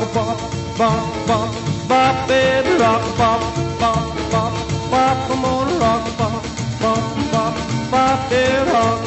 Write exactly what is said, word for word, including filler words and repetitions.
a bop, bop, bop, bop, baby, rock a bop, bop, bop, bop, come on, rock a bop, bop, bop, bop, baby, rock